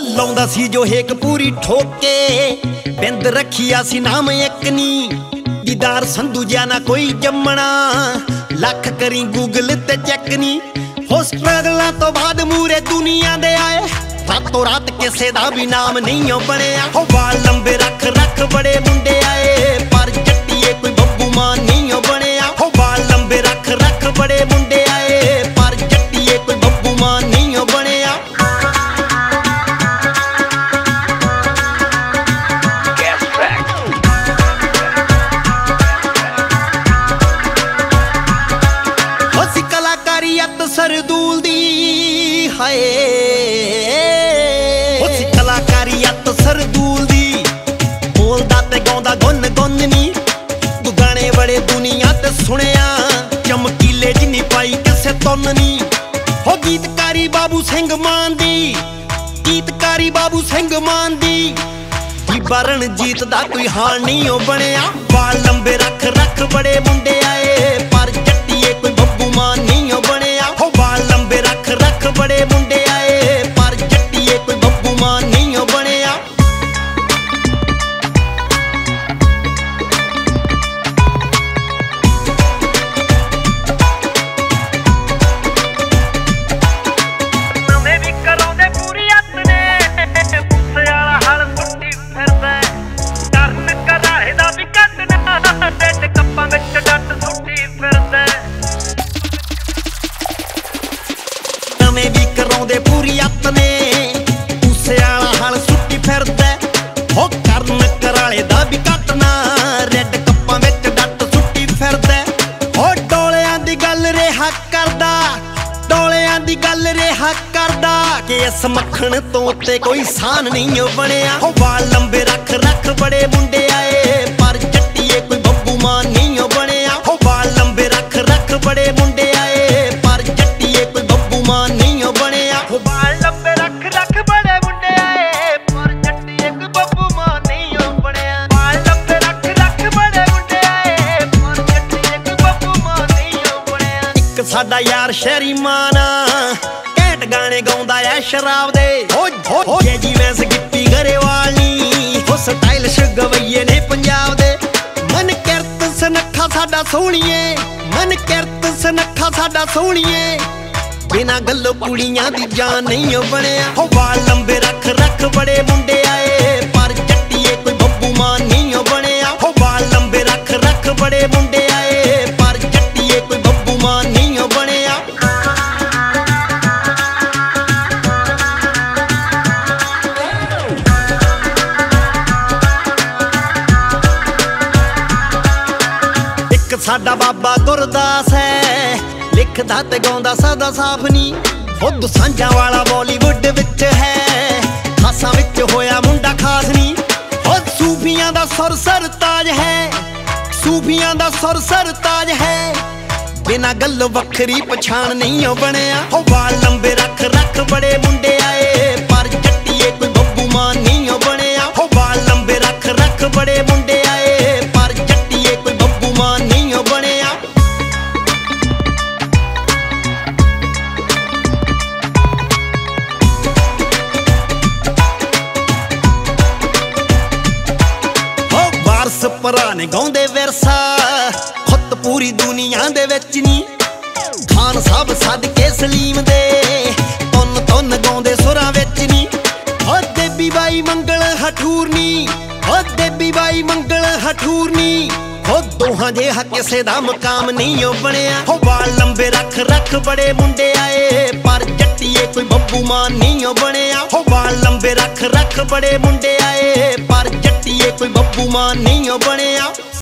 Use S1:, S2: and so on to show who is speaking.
S1: ਲਾਉਂਦਾ ਸੀ ਜੋ ਹੇਕ ਪੂਰੀ ਠੋਕੇ ਬਿੰਦ ਰੱਖਿਆ ਸੀ ਨਾਮ ਇੱਕ ਨੀ ਦੀਦਾਰ ਸੰਧੂ ਜਿਆ ਨਾ ਕੋਈ ਜੰਮਣਾ ਲੱਖ ਕਰੀ ਗੂਗਲ ਤੇ ਚੈੱਕ ਨੀ ਹੋ ਸਟਰਗਲਾਂ ਤੋਂ ਬਾਅਦ ਮੂਰੇ ਦੁਨੀਆ ਦੇ ਆਏ ਰਾਤੋਂ ਰਾਤ ਕਿਸੇ ਦਾ ਵੀ ਨਾਮ ਨਹੀਂ ਓ ਬਣਿਆ ਹੋ ਵਾਲ ਲੰਬੇ ਰੱਖ ਰੱਖ ਬੜੇ ਮੁੰਡੇ ਆਏ ਪਰ ਜੱਟੀਏ ਕੋਈ ਬੱਬੂ ਮਾਨ ਨਹੀਂ ਓ ਬਣਿਆ ਹੋ ਵਾਲ ਲੰਬੇ ਰੱਖ ਰੱਖ ਬੜੇ ਮੁੰਡੇ ਆਏ ਪਰ ਜੱਟੀਏ ਕੋਈ ਬੱਬੂ ਮਾਨ ਨਹੀਂ ਓ ਬਣਿਆ ਅਸੀਂ ਕਲਾਕਾਰੀ ਅੱਤ ਸਰਦੂਲ ਦੀ ਹਾਏ ਸਰਦੂਲ ਦੀ ਬੋਲਦਾ ਤੇ ਗਾਉਂਦਾ ਗੁੰਨ ਗੁੰਨ ਨੀ ਤੂੰ ਗਾਣੇ ਬੜੇ ਦੁਨੀਆ ਤੇ ਸੁਣਿਆ ਚਮਕੀਲੇ ਜਿੰਨੀ ਪਾਈ ਕਿਸੇ ਤੁੰਨ ਨੀ ਹੋ ਗੀਤਕਾਰੀ ਬਾਬੂ ਸਿੰਘ ਮਾਨ ਦੀ ਗੀਤਕਾਰੀ ਬਾਬੂ ਸਿੰਘ ਮਾਨ ਦੀ ਬੀਬਾ ਰਣਜੀਤ ਦਾ ਕੋਈ ਹਾਲ ਨਹੀਂ ਓ ਬਣਿਆ ਵਾਲ ਲੰਬੇ ਰੱਖ ਰੱਖ ਬੜੇ ਮੁੰਡੇ ਆਏ ਪਰ ਜੱਟੀਏ ਕੋਈ ਬੱਬੂ ਮਾਨ ਨਹੀਂ ਓ ਬਣਿਆ ਹੋ ਵਾਲ ਲੰਬੇ ਰੱਖ ਰੱਖ ਬੜੇ ਮੁੰਡੇ ਆਏ ਪਰ ਜੱਟੀਏ ਕੋਈ ਬੱਬੂ ਮਾਨ ਨਹੀਂ ਓ ਬਣਿਆ ਵੀ ਕਰਾਉਂਦੇ ਪੂਰੀ ਅੱਤ ਨੇ ਉਸੇ ਵਾਲਾ ਹਲ ਸੁੱਟੀ ਫਿਰਦਾ ਹੋ ਕਰਨ ਕਰਾਲੇ ਦਾ ਵੀ ਕੱਟਣਾ ਰੈੱਡ ਕੱਪਾਂ ਵਿੱਚ ਡੱਟ ਸੁੱਟੀ ਫਿਰਦਾ ਹੋ ਡੋਲਿਆਂ ਦੀ ਗੱਲ ਰਿਹਾ ਕਰਦਾ ਡੋਲਿਆਂ ਦੀ ਗੱਲ ਰਿਹਾ ਕਰਦਾ ਕਿ ਇਸ ਮੱਖਣ ਤੋਂ ਉੱਤੇ ਕੋਈ ਸਾਨ ਨਹੀਂ ਓ ਬਣਿਆ ਹੋ ਵਾਲ ਲੰਬੇ ਰੱਖ ਰੱਖ ਬੜੇ ਮੁੰਡੇ ਆਏ ਪਰ ਜੱਟੀਏ ਕੋਈ ਬੱਬੂ ਮਾਨ ਨਹੀਂ ਓ ਬਣਿਆ ਹੋ ਵਾਲ ਲੰਬੇ ਰੱਖ ਰੱਖ ਬੜੇ ਮੁੰਡੇ ਆਏ ਪਰ ਜੱਟੀਏ ਕੋਈ ਬੱਬੂ ਮਾਨ ਨਹੀਂ ਓ ਬਣਿਆ ਹੋ ਵਾਲ ਲੰਬੇ ਰੱਖ ਰੱਖ ਬੜੇ ਮੁੰਡੇ ਆਏ ਪਰ ਜੱਟੀਏ ਕੋਈ ਬੱਬੂ ਮਾਨ ਨਹੀਂ ਓ ਬਣਿਆ ਵਾਲ ਲੰਬੇ ਰੱਖ ਰੱਖ ਬੜੇ ਮੁੰਡੇ ਆਏ ਪਰ ਜੱਟੀਏ ਕੋਈ ਬੱਬੂ ਮਾਨ ਨਹੀਂ ਓ ਬਣਿਆ ਇੱਕ ਸਾਡਾ ਯਾਰ ਸ਼ਹਿਰੀ ਮਾਨ ਘੈਂਟ ਗਾਣੇ ਗਾਉਂਦਾ ਐ ਸ਼ਰਾਬ ਦੇ ਹੋ ਜੀ ਮੈਂ ਗਿੱਪੀ ਗਰੇਵਾਲ ਨੀ ਹੋ ਸਟਾਈਲਿਸ਼ ਗਵਈਏ ਨੇ ਪੰਜਾਬ ਦੇ ਮਨ ਕਿਰਤ ਸਨੱਖਾ ਸਾਡਾ ਸੋਹਣੀਏ ਮਨ ਕਿਰਤ ਸਨੱਖਾ ਸਾਡਾ ਸੋਹਣੀਏ ਬਿਨਾਂ ਗੱਲੋਂ ਕੁੜੀਆਂ ਦੀ ਜਾਨ ਨਹੀਂ ਓ ਬਣਿਆ ਹੋ ਵਾਲ ਲੰਬੇ ਰੱਖ ਰੱਖ ਬੜੇ ਮੁੰਡੇ ਆਏ ਪਰ ਜੱਟੀਏ ਕੋਈ ਬੱਬੂ ਮਾਨ ਨਹੀਂ ਓ ਬਣਿਆ ਹੋ ਵਾਲ ਲੰਬੇ ਰੱਖ ਰੱਖ ਬੜੇ ਮੁੰਡੇ ਆਏ ਪਰ ਜੱਟੀਏ ਕੋਈ ਬੱਬੂ ਮਾਨ ਨਹੀਂ ਓ ਬਣਿਆ ਇੱਕ ਸਾਡਾ ਬਾਬਾ ਗੁਰਦਾਸ ਹੈ ਲਿਖਦਾ ਤੇ ਗਾਉਂਦਾ ਸਦਾ ਸਾਫ ਨੀ ਖੁਦ ਸਾਂਝਾਂ ਵਾਲਾ ਬਾਲੀਵੁੱਡ ਵਿੱਚ ਹੈ ਖਾਸਾਂ ਵਿੱਚ ਹੋਇਆ ਮੁੰਡਾ ਖਾਸ ਨੀ ਹੋ ਸੂਫੀਆਂ ਦਾ ਸੁਰ ਸਰਤਾਜ ਹੈ ਸੂਫੀਆਂ ਦਾ ਸੁਰ ਸਰਤਾਜ ਹੈ ਬਿਨਾਂ ਗੱਲ ਵੱਖਰੀ ਪਛਾਣ ਨਹੀਂ ਓ ਬਣਿਆ ਹੋ ਵਾਲ ਲੰਬੇ ਰੱਖ ਰੱਖ ਬੜੇ ਮੁੰਡੇ ਆਏ ਪਰ ਜੱਟੀਏ ਕੋਈ ਬੱਬੂ ਮਾਨ ਨਹੀਂ ਓ ਬਣਿਆ ਹੋ ਵਾਲ ਲੰਬੇ ਰੱਖ ਰੱਖ ਬੜੇ ਮੁੰਡੇ ਆਏ ਪਰ ਜੱਟੀਏ ਕੋਈ ਬੱਬੂ ਮਾਨ ਨਹੀਂ ਓ ਬਣਿਆ ਭਰਾ ਨੇ ਗਾਉਂਦੇ ਵਿਰਸਾ ਖੁੱਤ ਪੂਰੀ ਦੁਨੀਆ ਦੇ ਵਿੱਚ ਨੀ ਖਾਨ ਸਾਹਿਬ ਸਦਕੇ ਸਲੀਮ ਦੇ ਤੁੰਨ ਤੁੰਨ ਗਾਉਂਦੇ ਸੁਰਾਂ ਵਿੱਚ ਨੀ ਹੋ ਦੇਬੀ ਬਾਈ ਮੰਗਲ ਹਠੂਰਨੀ ਹੋ ਦੇਬੀ ਬਾਈ ਮੰਗਲ ਹਠੂਰਨੀ ਹੋ ਦੋਹਾਂ ਜਿਹਾ ਕਿਸੇ ਦਾ ਮਕਾਮ ਨਹੀਂ ਓ ਬਣਿਆ ਹੋ ਵਾਲ ਲੰਬੇ ਰੱਖ ਰੱਖ ਬੜੇ ਮੁੰਡੇ ਆਏ ਪਰ ਜੱਟੀਏ ਕੋਈ ਬੱਬੂ ਮਾਨ ਨਹੀਂ ਓ ਬਣਿਆ ਹੋ ਵਾਲ ਲੰਬੇ ਰੱਖ ਰੱਖ ਬੜੇ ਮੁੰਡੇ ਆਏ ਪਰ ਜੱਟੀਏ ਕੋਈ ਬੱਬੂ ਮਾਨ ਨਹੀਂ ਓ ਬਣਿਆ